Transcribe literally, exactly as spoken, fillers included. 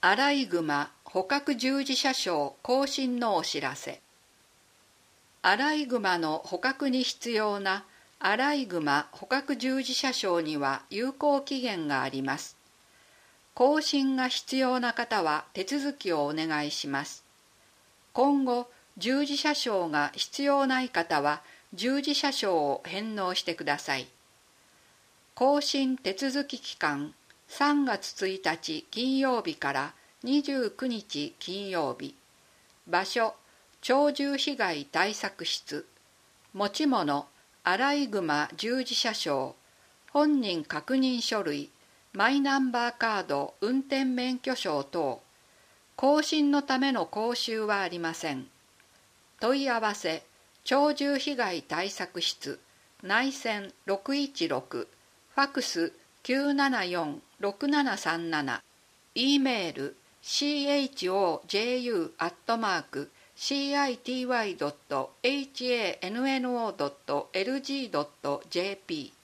アライグマ捕獲従事者証更新のお知らせ。アライグマの捕獲に必要なアライグマ捕獲従事者証には有効期限があります。更新が必要な方は手続きをお願いします。今後、従事者証が必要ない方は従事者証を返納してください。更新手続き期間さんがつついたち金曜日からにじゅうくにち金曜日。場所、鳥獣被害対策室。持ち物、アライグマ従事者証。本人確認書類、マイナンバーカード、運転免許証等。更新のための講習はありません。問い合わせ、鳥獣被害対策室、内線ろくいちろく、ファクスきゅうななよんろくななさんなな、E メール シーエイチオージェーユー アットマーク シーアイティーワイ ドット エイチエーエヌエヌオー ドット エルジー ドット ジェーピー